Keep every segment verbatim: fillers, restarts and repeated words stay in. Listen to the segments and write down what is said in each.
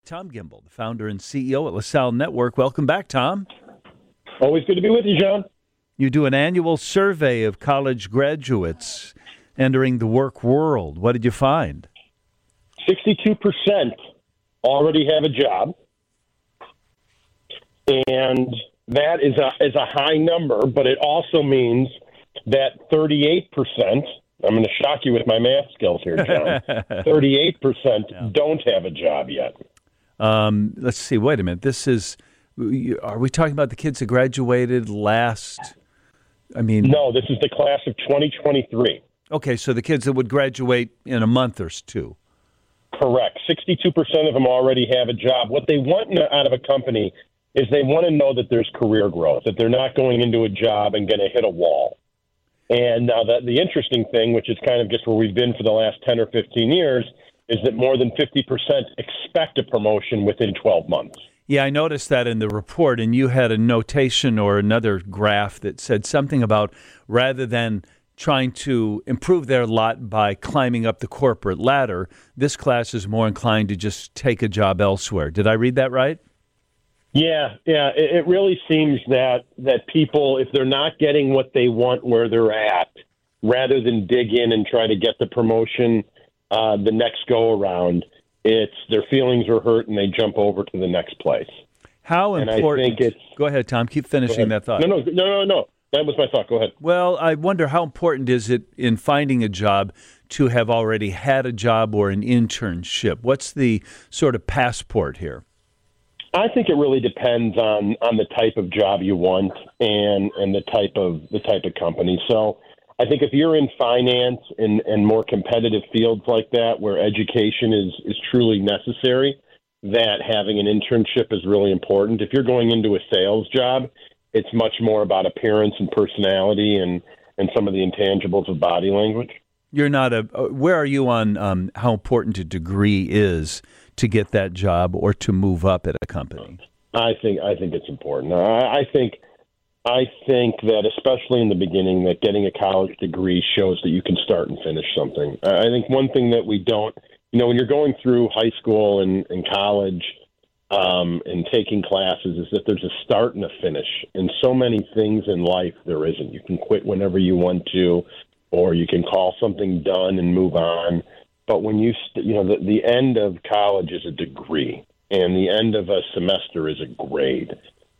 Tom Gimbel, the founder and C E O at LaSalle Network. Welcome back, Tom. Always good to be with you, John. You do an annual survey of college graduates entering the work world. What did you find? sixty-two percent already have a job. And that is a, is a high number, but it also means that thirty-eight percent, I'm going to shock you with my math skills here, John, thirty-eight percent yeah. don't have a job yet. Um, let's see. Wait a minute. This is, are we talking about the kids that graduated last, I mean. No, this is the class of twenty twenty-three. Okay, so the kids that would graduate in a month or two. Correct. sixty-two percent of them already have a job. What they want out of a company is they want to know that there's career growth, that they're not going into a job and going to hit a wall. And now that the interesting thing, which is kind of just where we've been for the last ten or fifteen years, is that more than fifty percent expect a promotion within twelve months. Yeah, I noticed that in the report, and you had a notation or another graph that said something about rather than trying to improve their lot by climbing up the corporate ladder, this class is more inclined to just take a job elsewhere. Did I read that right? Yeah, yeah. It, it really seems that, that people, if they're not getting what they want where they're at, rather than dig in and try to get the promotion uh, the next go-around, it's their feelings are hurt and they jump over to the next place. How important? And I think it's, go ahead, Tom. Keep finishing that thought. No, no, no, no, no. That was my thought. Go ahead. Well, I wonder how important is it in finding a job to have already had a job or an internship? What's the sort of passport here? I think it really depends on, on the type of job you want and, and the type of the type of company. So I think if you're in finance and, and more competitive fields like that where education is, is truly necessary, that having an internship is really important. If you're going into a sales job, it's much more about appearance and personality and, and some of the intangibles of body language. You're not a. Where are you on um, how important a degree is to get that job or to move up at a company? I think I think it's important. I, I think I think that especially in the beginning, that getting a college degree shows that you can start and finish something. I think one thing that we don't, you know, when you're going through high school and, and college um, and taking classes, is that there's a start and a finish. And so many things in life there isn't. You can quit whenever you want to, or you can call something done and move on. But when you, st- you know, the, the end of college is a degree, and the end of a semester is a grade.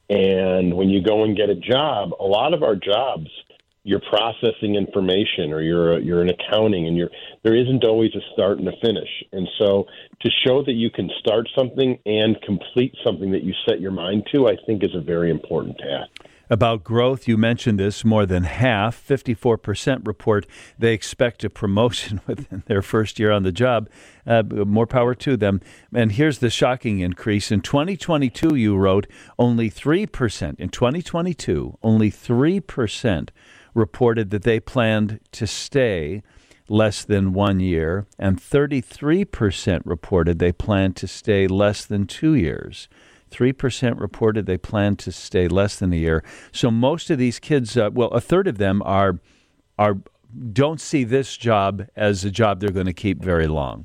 And when you go and get a job, a lot of our jobs, you're processing information, or you're you're in accounting, and you're there isn't always a start and a finish. And so, to show that you can start something and complete something that you set your mind to, I think is a very important task. About growth, you mentioned this, more than half, fifty-four percent report they expect a promotion within their first year on the job. Uh, more power to them. And here's the shocking increase. In twenty twenty-two, you wrote, only three percent. In twenty twenty-two, only three percent reported that they planned to stay less than one year, and thirty-three percent reported they planned to stay less than two years. three percent reported they plan to stay less than a year. So most of these kids, uh, well, a third of them are are don't see this job as a job they're going to keep very long.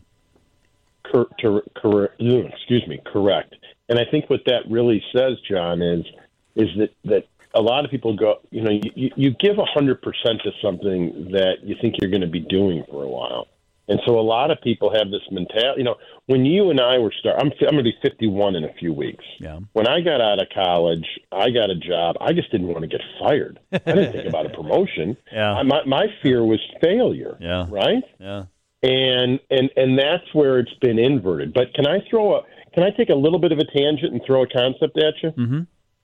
Cor- cor- cor- excuse me, correct. And I think what that really says, John, is is that, that a lot of people go, you know, you, you give one hundred percent to something that you think you're going to be doing for a while. And so a lot of people have this mentality. You know, when you and I were start, I'm I'm going to be fifty-one in a few weeks. Yeah. When I got out of college, I got a job. I just didn't want to get fired. I didn't think about a promotion. Yeah. I, my my fear was failure. Yeah. Right. Yeah. And and and that's where it's been inverted. But can I throw a? Can I take a little bit of a tangent and throw a concept at you? Mm-hmm.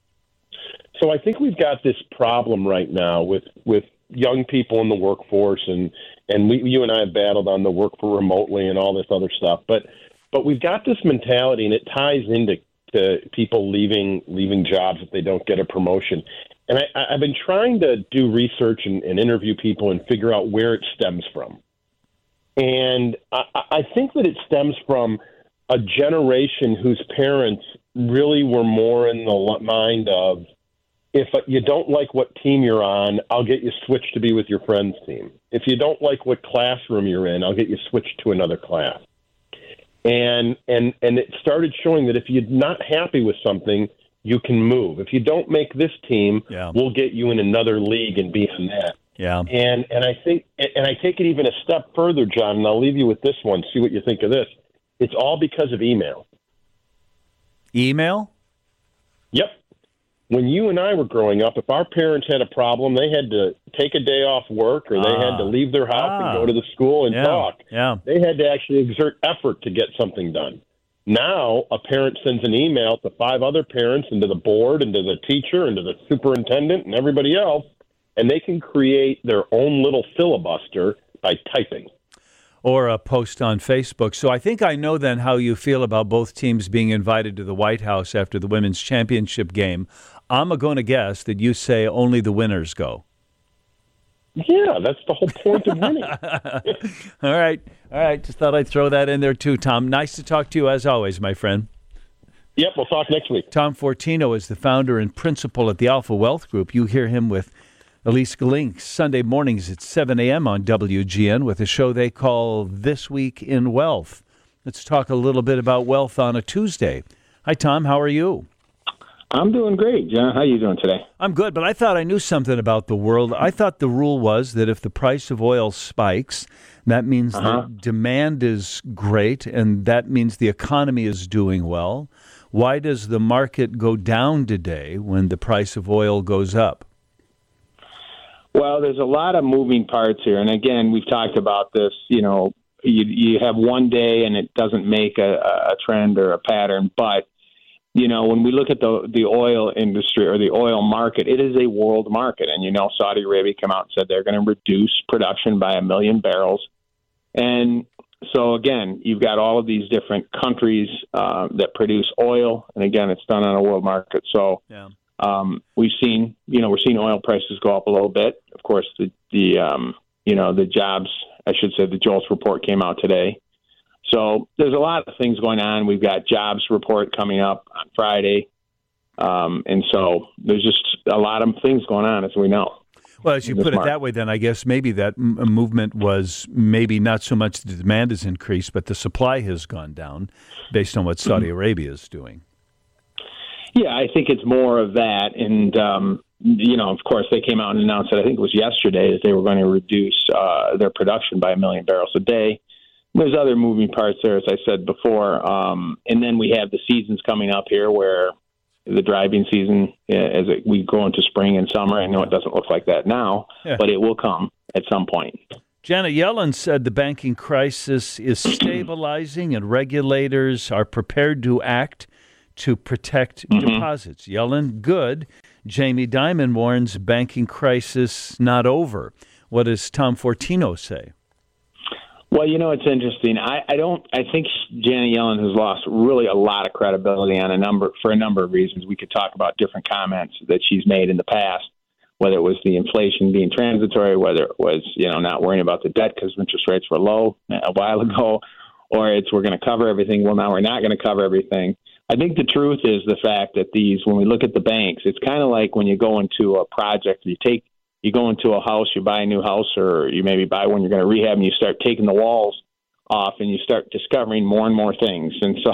So I think we've got this problem right now with with young people in the workforce, and and we, you and I have battled on the work for remotely and all this other stuff. But but we've got this mentality, and it ties into to people leaving leaving jobs if they don't get a promotion. And I, I've been trying to do research and, and interview people and figure out where it stems from. And I, I think that it stems from a generation whose parents really were more in the mind of, if you don't like what team you're on, I'll get you switched to be with your friend's team. If you don't like what classroom you're in, I'll get you switched to another class. And and and it started showing that if you're not happy with something, you can move. If you don't make this team, yeah. we'll get you in another league and be on that. Yeah. And and I think and I take it even a step further, John, and I'll leave you with this one. See what you think of this. It's all because of email. Email? Yep. When you and I were growing up, if our parents had a problem, they had to take a day off work or they ah. had to leave their house ah. and go to the school and yeah. talk. Yeah. They had to actually exert effort to get something done. Now, a parent sends an email to five other parents and to the board and to the teacher and to the superintendent and everybody else, and they can create their own little filibuster by typing. Or a post on Facebook. So I think I know then how you feel about both teams being invited to the White House after the women's championship game. I'm going to guess that you say only the winners go. Yeah, that's the whole point of winning. All right. All right. Just thought I'd throw that in there too, Tom. Nice to talk to you as always, my friend. Yep, we'll talk next week. Tom Fortino is the founder and principal at the Alpha Wealth Group. You hear him with Elise Galink Sunday mornings at seven a.m. on W G N with a show they call This Week in Wealth. Let's talk a little bit about wealth on a Tuesday. Hi, Tom. How are you? I'm doing great, John. How are you doing today? I'm good, but I thought I knew something about the world. I thought the rule was that if the price of oil spikes, that means uh-huh. that demand is great, and that means the economy is doing well. Why does the market go down today when the price of oil goes up? Well, there's a lot of moving parts here. And again, we've talked about this, you know, you, you have one day and it doesn't make a, a trend or a pattern, but you know, when we look at the the oil industry or the oil market, it is a world market. And, you know, Saudi Arabia came out and said they're going to reduce production by a million barrels. And so, again, you've got all of these different countries uh, that produce oil. And, again, it's done on a world market. So yeah. um, we've seen, you know, we're seeing oil prices go up a little bit. Of course, the, the um, you know, the jobs, I should say, the JOLTS report came out today. So there's a lot of things going on. We've got jobs report coming up on Friday. Um, and so there's just a lot of things going on, as we know. Well, as you put it market. that way, then I guess maybe that m- movement was maybe not so much the demand has increased, but the supply has gone down based on what Saudi mm-hmm. Arabia is doing. Yeah, I think it's more of that. And, um, you know, of course, they came out and announced that I think it was yesterday that they were going to reduce uh, their production by a million barrels a day. There's other moving parts there, as I said before. Um, and then we have the seasons coming up here where the driving season, as it, we go into spring and summer. I know it doesn't look like that now, yeah. but it will come at some point. Janet Yellen said the banking crisis is stabilizing and regulators are prepared to act to protect mm-hmm. deposits. Yellen, good. Jamie Dimon warns banking crisis not over. What does Tom Fortino say? Well, you know, it's interesting. I, I don't. I think Janet Yellen has lost really a lot of credibility on a number for a number of reasons. We could talk about different comments that she's made in the past, whether it was the inflation being transitory, whether it was you know not worrying about the debt because interest rates were low a while ago, or it's we're going to cover everything. Well, now we're not going to cover everything. I think the truth is the fact that these, when we look at the banks, it's kind of like when you go into a project, you take. You go into a house, you buy a new house, or you maybe buy one you're going to rehab, and you start taking the walls off, and you start discovering more and more things. And so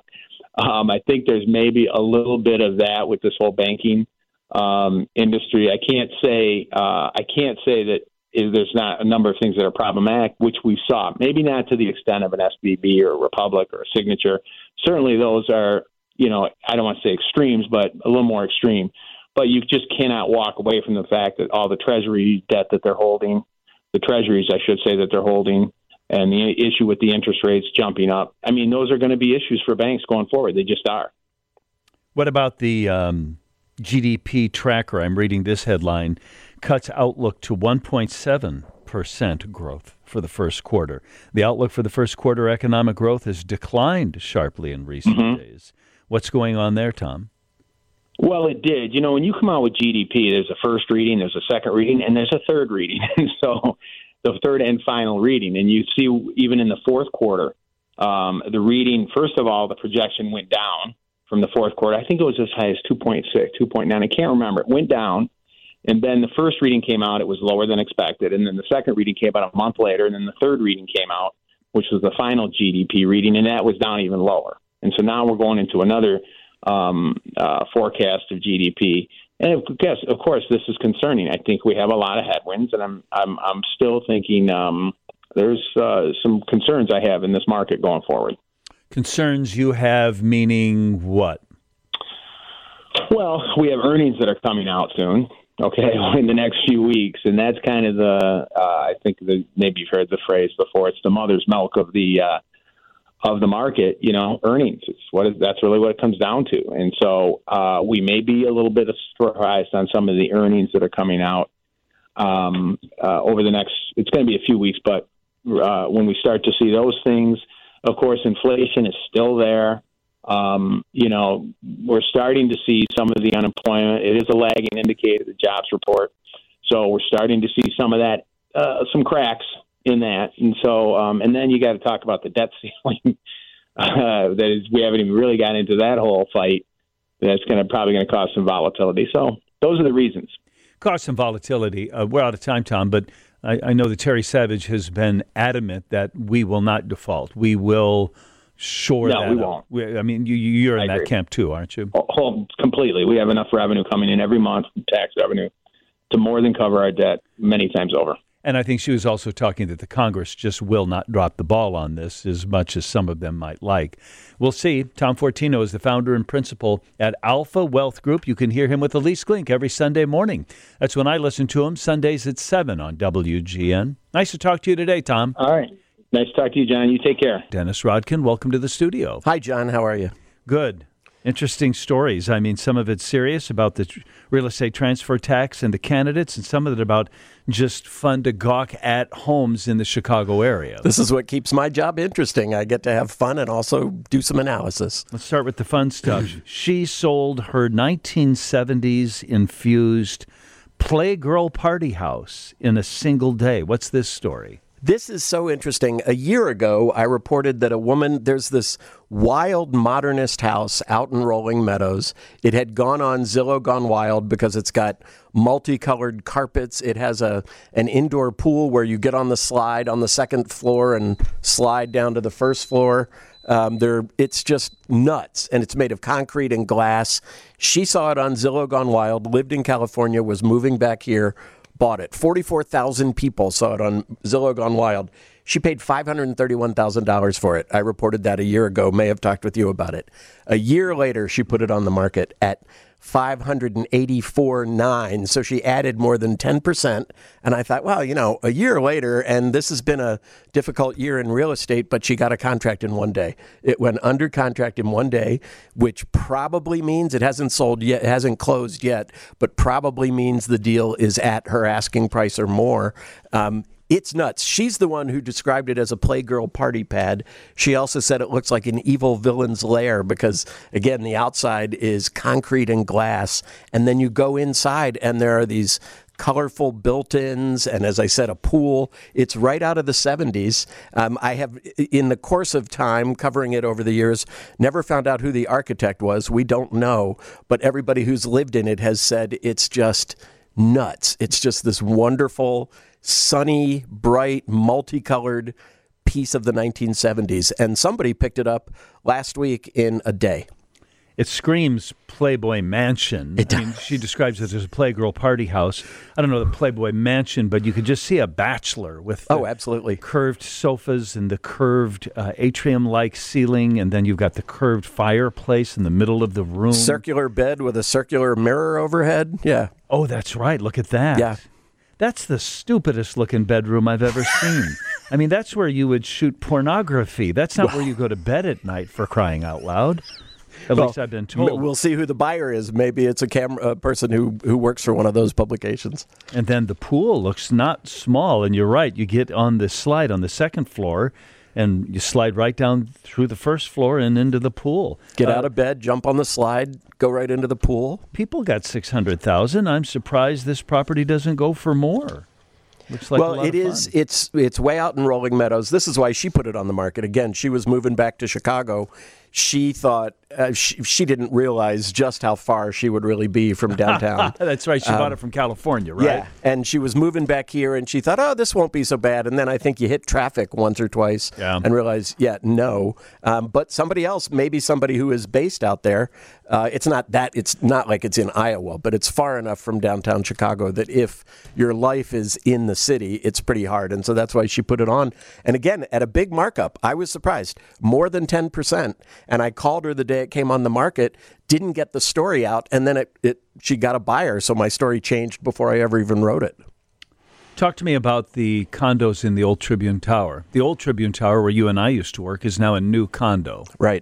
um, I think there's maybe a little bit of that with this whole banking um, industry. I can't say uh, I can't say that is, there's not a number of things that are problematic, which we saw. Maybe not to the extent of an S V B or a Republic or a Signature. Certainly those are, you know, I don't want to say extremes, but a little more extreme. But you just cannot walk away from the fact that all the Treasury debt that they're holding, the Treasuries, I should say, that they're holding, and the issue with the interest rates jumping up. I mean, those are going to be issues for banks going forward. They just are. What about the um, G D P tracker? I'm reading this headline, cuts outlook to one point seven percent growth for the first quarter. The outlook for the first quarter economic growth has declined sharply in recent mm-hmm. days. What's going on there, Tom? Well, it did. You know, when you come out with G D P, there's a first reading, there's a second reading, and there's a third reading. And so the third and final reading. And you see even in the fourth quarter, um, the reading, first of all, the projection went down from the fourth quarter. I think it was as high as two point six, two point nine. I can't remember. It went down. And then the first reading came out. It was lower than expected. And then the second reading came out a month later. And then the third reading came out which was the final G D P reading, and that was down even lower. And so now we're going into another um, uh, forecast of G D P. And of course, of course, this is concerning. I think we have a lot of headwinds, and I'm I'm I'm still thinking um, there's uh, some concerns I have in this market going forward. Concerns you have, meaning what? Well, we have earnings that are coming out soon. Okay, in the next few weeks, and that's kind of the uh, I think the maybe you've heard the phrase before. It's the mother's milk of the uh, of the market. You know, earnings. It's what is, that's really what it comes down to. And so uh, we may be a little bit surprised on some of the earnings that are coming out um, uh, over the next. It's going to be a few weeks, but uh, when we start to see those things, of course, inflation is still there. Um, you know, we're starting to see some of the unemployment. It is a lagging indicator, the jobs report. So we're starting to see some of that, uh, some cracks in that. And so, um, and then you got to talk about the debt ceiling. uh, that is, we haven't even really gotten into that whole fight. That's going to probably going to cause some volatility. So those are the reasons. Cause some volatility. Uh, we're out of time, Tom, but I, I know that Terry Savage has been adamant that we will not default. We will. Sure. No, that we up. won't. We, I mean, you, you're in I that agree. camp too, aren't you? Oh, completely. We have enough revenue coming in every month, tax revenue, to more than cover our debt many times over. And I think she was also talking that the Congress just will not drop the ball on this as much as some of them might like. We'll see. Tom Fortino is the founder and principal at Alpha Wealth Group. You can hear him with Elise Glink every Sunday morning. That's when I listen to him, Sundays at seven on W G N. Nice to talk to you today, Tom. All right. Nice to talk to you, John. You take care. Dennis Rodkin, welcome to the studio. Hi, John. How are you? Good. Interesting stories. I mean, some of it's serious about the tr- real estate transfer tax and the candidates, and some of it about just fun to gawk at homes in the Chicago area. This is what keeps my job interesting. I get to have fun and also do some analysis. Let's start with the fun stuff. She sold her nineteen seventies infused Playgirl party house in a single day. What's this story? This is so interesting. A year ago, I reported that a woman, there's this wild modernist house out in Rolling Meadows. It had gone on Zillow Gone Wild because it's got multicolored carpets. It has a an indoor pool where you get on the slide on the second floor and slide down to the first floor. Um, there, it's just nuts, and it's made of concrete and glass. She saw it on Zillow Gone Wild, lived in California, was moving back here, bought it. forty-four thousand people saw it on Zillow Gone Wild. She paid five hundred thirty-one thousand dollars for it. I reported that a year ago, may have talked with you about it. A year later, she put it on the market at five hundred eighty-four thousand nine hundred dollars. So she added more than ten percent. And I thought, well, you know, a year later, and this has been a difficult year in real estate, but she got a contract in one day. It went under contract in one day, which probably means it hasn't sold yet, it hasn't closed yet, but probably means the deal is at her asking price or more. Um, It's nuts. She's the one who described it as a Playgirl party pad. She also said it looks like an evil villain's lair because, again, the outside is concrete and glass. And then you go inside and there are these colorful built-ins and, as I said, a pool. It's right out of the seventies. Um, I have, in the course of time, covering it over the years, never found out who the architect was. We don't know. But everybody who's lived in it has said it's just nuts. It's just this wonderful, sunny, bright, multicolored piece of the nineteen seventies. And somebody picked it up last week in a day. It screams Playboy Mansion. It I mean, she describes it as a Playgirl party house. I don't know the Playboy Mansion, but you could just see a bachelor with the Oh, absolutely. curved sofas and the curved uh, atrium-like ceiling, and then you've got the curved fireplace in the middle of the room. Circular bed with a circular mirror overhead. Yeah. Oh, that's right. Look at that. Yeah. That's the stupidest looking bedroom I've ever seen. I mean, that's where you would shoot pornography. That's not where you go to bed at night, for crying out loud. At Well, least I've been told. We'll see who the buyer is. Maybe it's a camera a person who, who works for one of those publications. And then the pool looks not small. And you're right. You get on the slide on the second floor, and you slide right down through the first floor and into the pool. Get Uh, out of bed, jump on the slide, go right into the pool. People got six hundred thousand dollars. I'm surprised this property doesn't go for more. Looks like a Well, lot it of is. fun. It's it's way out in Rolling Meadows. This is why she put it on the market. Again, she was moving back to Chicago. she thought uh, she, she didn't realize just how far she would really be from downtown. That's right. She um, bought it from California, right? Yeah, and she was moving back here, and she thought, oh, this won't be so bad. And then I think you hit traffic once or twice yeah. and realize, yeah, no. Um, but somebody else, maybe somebody who is based out there, uh, it's not that, it's not like it's in Iowa, but it's far enough from downtown Chicago that if your life is in the city, it's pretty hard. And so that's why she put it on. And again, at a big markup, I was surprised, more than ten percent. And I called her the day it came on the market, didn't get the story out, and then it, it she got a buyer. So my story changed before I ever even wrote it. Talk to me about the condos in the old Tribune Tower. The old Tribune Tower, where you and I used to work, is now a new condo. Right.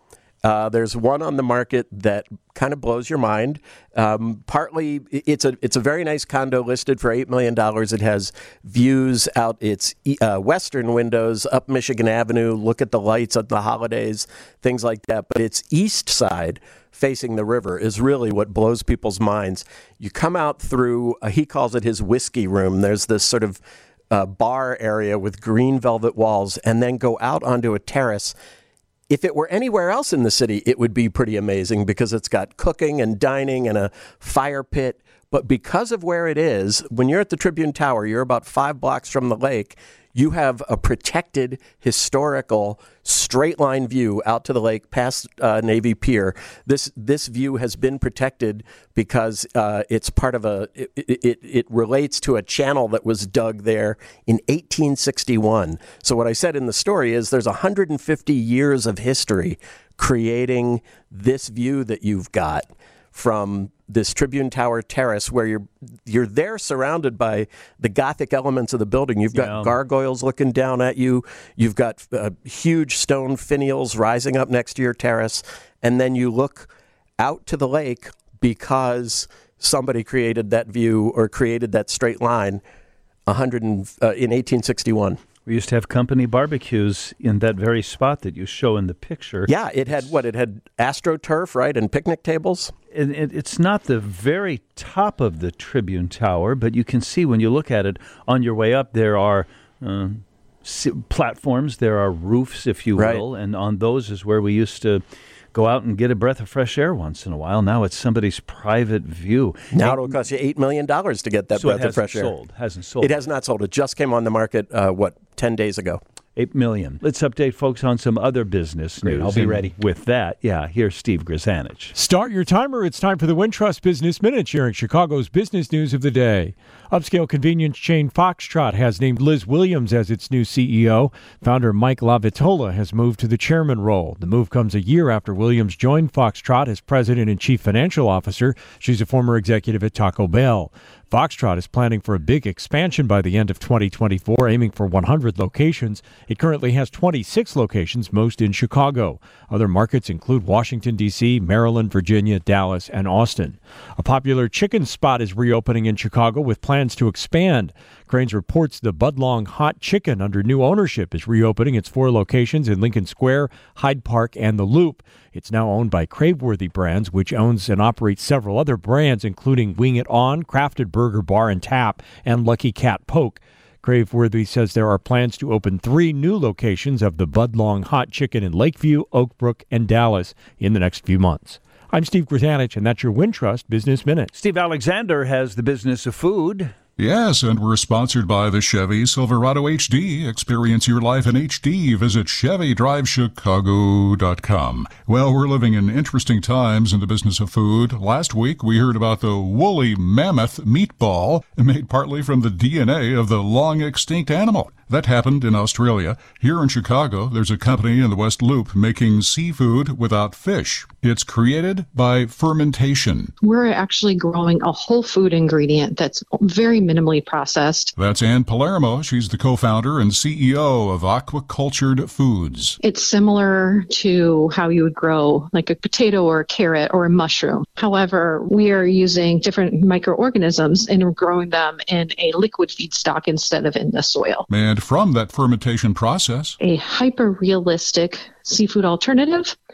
Uh, there's one on the market that kind of blows your mind. Um, partly, it's a it's a very nice condo listed for eight million dollars. It has views out its uh, western windows up Michigan Avenue. Look at the lights at the holidays, things like that. But its east side, facing the river, is really what blows people's minds. You come out through, uh, he calls it his whiskey room. There's this sort of uh, bar area with green velvet walls, and then go out onto a terrace. If it were anywhere else in the city, it would be pretty amazing because it's got cooking and dining and a fire pit. But because of where it is, when you're at the Tribune Tower, you're about five blocks from the lake, you have a protected, historical, straight-line view out to the lake past uh, Navy Pier. This this view has been protected because uh, it's part of a, it, it, it relates to a channel that was dug there in eighteen sixty-one. So what I said in the story is there's one hundred fifty years of history creating this view that you've got from this Tribune Tower terrace, where you're you're there surrounded by the Gothic elements of the building. You've got yeah. gargoyles looking down at you. You've got uh, huge stone finials rising up next to your terrace. And then you look out to the lake because somebody created that view or created that straight line one hundred and, uh, in eighteen sixty-one. We used to have company barbecues in that very spot that you show in the picture. Yeah, it had what? It had AstroTurf, right, and picnic tables? And it, it's not the very top of the Tribune Tower, but you can see when you look at it on your way up, there are uh, platforms, there are roofs, if you will, right. And on those is where we used to go out and get a breath of fresh air once in a while. Now it's somebody's private view. Now it'll cost you eight million dollars to get that so breath of fresh sold. air. Hasn't sold. It has not sold. It just came on the market, uh, what, ten days ago. Eight million. Let's update folks on some other business Great, news. I'll be and ready. With that, yeah, here's Steve Grzanich. Start your timer. It's time for the Wintrust Business Minute, sharing Chicago's business news of the day. Upscale convenience chain Foxtrot has named Liz Williams as its new C E O. Founder Mike LaVitola has moved to the chairman role. The move comes a year after Williams joined Foxtrot as president and chief financial officer. She's a former executive at Taco Bell. Foxtrot is planning for a big expansion by the end of twenty twenty-four, aiming for one hundred locations. It currently has twenty-six locations, most in Chicago. Other markets include Washington, D C, Maryland, Virginia, Dallas, and Austin. A popular chicken spot is reopening in Chicago with plans to expand. Crain's reports the Budlong Hot Chicken, under new ownership, is reopening its four locations in Lincoln Square, Hyde Park, and the Loop. It's now owned by Craveworthy Brands, which owns and operates several other brands, including Wing It On, Crafted Burger Bar and Tap, and Lucky Cat Poke. Craveworthy says there are plans to open three new locations of the Budlong Hot Chicken in Lakeview, Oak Brook, and Dallas in the next few months. I'm Steve Grzanich, and that's your Wintrust Business Minute. Steve Alexander has the business of food. Yes, and we're sponsored by the Chevy Silverado H D. Experience your life in H D. Visit Chevy Drive Chicago dot com. Well, we're living in interesting times in the business of food. Last week, we heard about the woolly mammoth meatball, made partly from the D N A of the long-extinct animal. That happened in Australia. Here in Chicago, there's a company in the West Loop making seafood without fish. It's created by fermentation. We're actually growing a whole food ingredient that's very minimally processed. That's Ann Palermo. She's the co-founder and C E O of Aquacultured Foods. It's similar to how you would grow like a potato or a carrot or a mushroom. However, we are using different microorganisms and growing them in a liquid feedstock instead of in the soil. And from that fermentation process, a hyper-realistic seafood alternative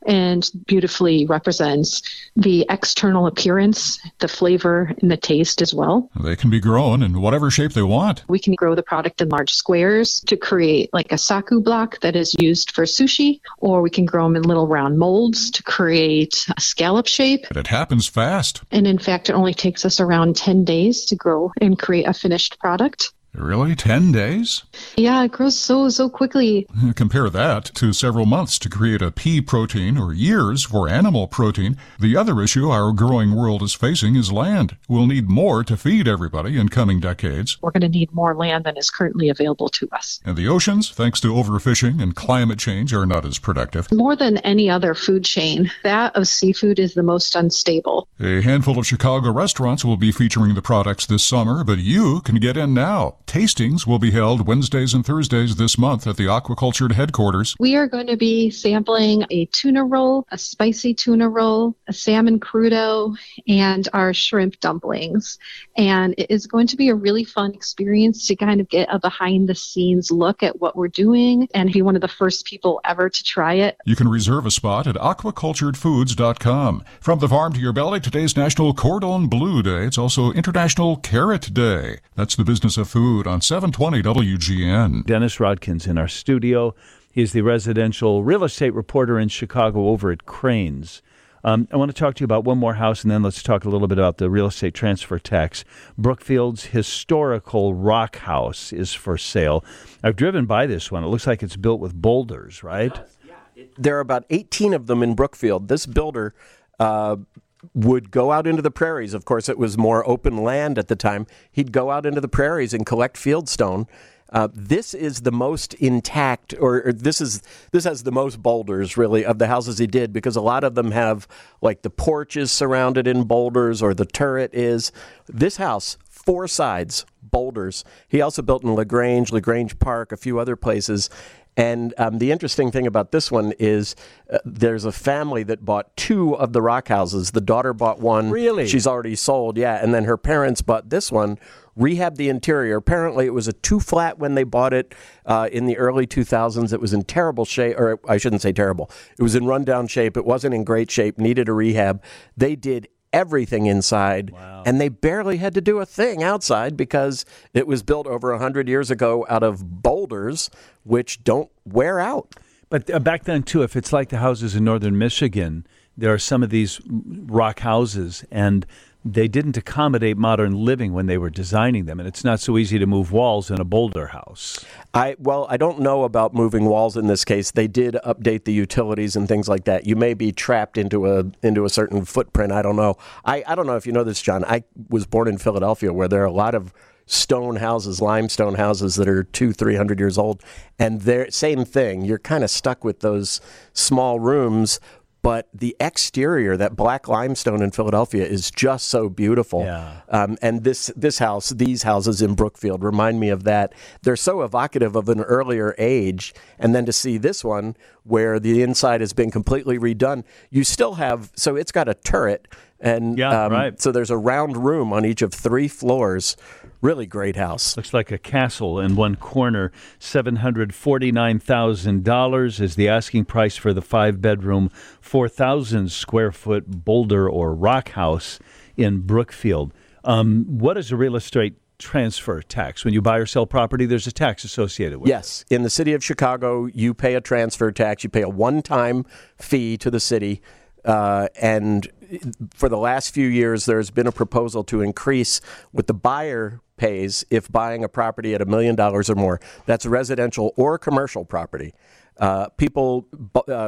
and beautifully represents the external appearance, the flavor, and the taste as well. They can be grown in whatever shape they want. We can grow the product in large squares to create like a saku block that is used for sushi, or we can grow them in little round molds to create a scallop shape. But it happens fast. And in fact, it only takes us around ten days to grow and create a finished product. Really? Ten days? Yeah, it grows so, so quickly. Compare that to several months to create a pea protein or years for animal protein. The other issue our growing world is facing is land. We'll need more to feed everybody in coming decades. We're going to need more land than is currently available to us. And the oceans, thanks to overfishing and climate change, are not as productive. More than any other food chain, that of seafood is the most unstable. A handful of Chicago restaurants will be featuring the products this summer, but you can get in now. Tastings will be held Wednesdays and Thursdays this month at the Aquacultured headquarters. We are going to be sampling a tuna roll, a spicy tuna roll, a salmon crudo, and our shrimp dumplings. And it is going to be a really fun experience to kind of get a behind-the-scenes look at what we're doing and be one of the first people ever to try it. You can reserve a spot at aquacultured foods dot com. From the farm to your belly, today's National Cordon Bleu Day. It's also International Carrot Day. That's the business of food on seven twenty W G N. Dennis Rodkins in our studio. He's the residential real estate reporter in Chicago over at Cranes. Um, I want to talk to you about one more house, and then let's talk a little bit about the real estate transfer tax. Brookfield's historical rock house is for sale. I've driven by this one. It looks like it's built with boulders, right? There are about eighteen of them in Brookfield. This builder uh, would go out into the prairies. Of course, it was more open land at the time. He'd go out into the prairies and collect fieldstone. Uh, this is the most intact, or, or this is this has the most boulders, really, of the houses he did, because a lot of them have, like, the porch is surrounded in boulders, or the turret is. This house, four sides, boulders. He also built in LaGrange, LaGrange Park, a few other places. And um, the interesting thing about this one is uh, there's a family that bought two of the rock houses. The daughter bought one. Really? She's already sold, yeah. And then her parents bought this one, rehabbed the interior. Apparently, it was a two-flat when they bought it uh, in the early two thousands. It was in terrible shape, or I shouldn't say terrible. It was in rundown shape. It wasn't in great shape, needed a rehab. They did everything inside, wow. And they barely had to do a thing outside because it was built over one hundred years ago out of boulders, which don't wear out. But uh, back then, too, if it's like the houses in northern Michigan, there are some of these rock houses, and they didn't accommodate modern living when they were designing them, and it's not so easy to move walls in a boulder house. I well, I don't know about moving walls in this case. They did update the utilities and things like that. You may be trapped into a into a certain footprint. I don't know. I, I don't know if you know this, John. I was born in Philadelphia, where there are a lot of stone houses, limestone houses that are two, three hundred years old, and they're same thing. You're kind of stuck with those small rooms. But the exterior, that black limestone in Philadelphia, is just so beautiful. Yeah. Um, and this this house, these houses in Brookfield remind me of that. They're so evocative of an earlier age. And then to see this one, where the inside has been completely redone, you still have, so it's got a turret. And yeah, um, right. so there's a round room on each of three floors. Really great house. Looks like a castle in one corner. seven hundred forty-nine thousand dollars is the asking price for the five-bedroom, four thousand square foot boulder or rock house in Brookfield. Um, what is a real estate transfer tax? When you buy or sell property, there's a tax associated with yes. it. Yes. In the city of Chicago, you pay a transfer tax. You pay a one-time fee to the city. Uh, and for the last few years, there's been a proposal to increase what the buyer pays if buying a property at a million dollars or more. That's residential or commercial property. Uh, people, uh,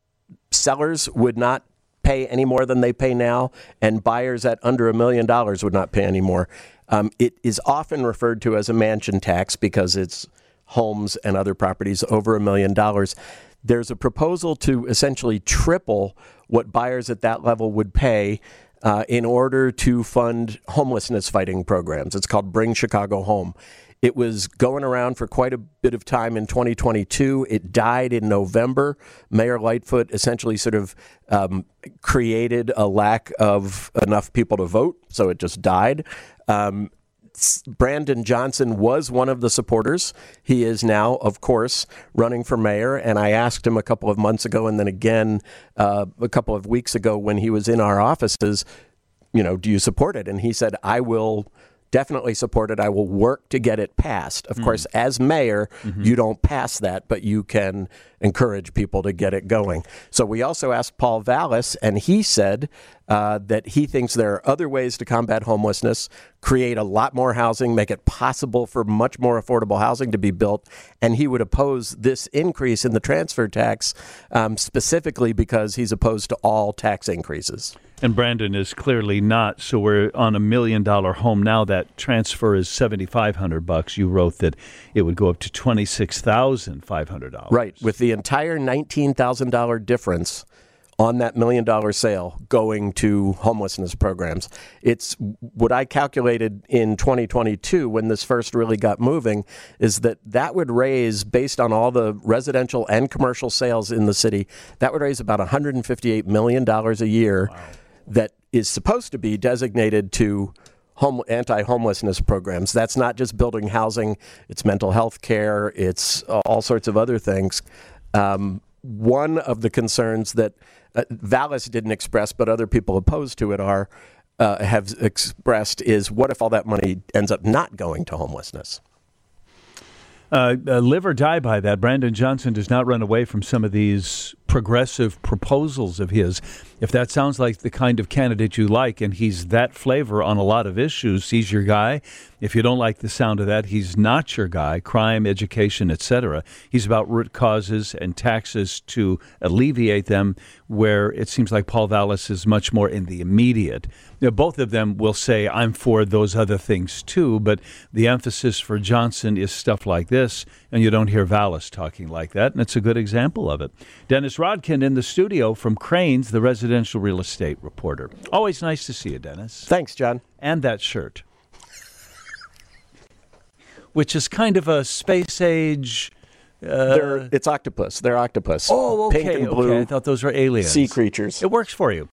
sellers would not pay any more than they pay now, and buyers at under a million dollars would not pay any more. Um, it is often referred to as a mansion tax because it's homes and other properties over a million dollars. There's a proposal to essentially triple what buyers at that level would pay uh, in order to fund homelessness fighting programs. It's called Bring Chicago Home. It was going around for quite a bit of time in twenty twenty-two. It died in November. Mayor Lightfoot essentially sort of um, created a lack of enough people to vote, so it just died. Um, Brandon Johnson was one of the supporters. He is now, of course, running for mayor. And I asked him a couple of months ago and then again uh, a couple of weeks ago when he was in our offices, you know, do you support it? And he said, I will definitely support it. I will work to get it passed. Of mm. course, as mayor, mm-hmm. you don't pass that, but you can encourage people to get it going. So we also asked Paul Vallas, and he said uh, that he thinks there are other ways to combat homelessness, create a lot more housing, make it possible for much more affordable housing to be built, and he would oppose this increase in the transfer tax um, specifically because he's opposed to all tax increases. And Brandon is clearly not. So we're on a million dollar home now. That transfer is seventy-five hundred bucks. You wrote that it would go up to twenty-six thousand five hundred dollars. Right, with the entire nineteen thousand dollars difference on that million dollar sale going to homelessness programs. It's what I calculated in twenty twenty-two when this first really got moving is that that would raise, based on all the residential and commercial sales in the city, that would raise about one hundred fifty-eight million dollars a year. Wow. That is supposed to be designated to home, anti-homelessness programs. That's not just building housing. It's mental health care. It's uh, all sorts of other things. Um, one of the concerns that uh, Vallas didn't express, but other people opposed to it are uh, have expressed is, what if all that money ends up not going to homelessness? Uh, uh, live or die by that. Brandon Johnson does not run away from some of these progressive proposals of his. If that sounds like the kind of candidate you like, and he's that flavor on a lot of issues, he's your guy. If you don't like the sound of that, he's not your guy. Crime, education, et cetera. He's about root causes and taxes to alleviate them, where it seems like Paul Vallas is much more in the immediate. You know, both of them will say, I'm for those other things too, but the emphasis for Johnson is stuff like this, and you don't hear Vallas talking like that, and it's a good example of it. Dennis Rodkin in the studio from Cranes, the residential real estate reporter. Always nice to see you, Dennis. Thanks, John. And that shirt, which is kind of a space age. Uh, They're, it's octopus. They're octopus. Oh, okay. Pink and blue. Okay. I thought those were aliens. Sea creatures. It works for you.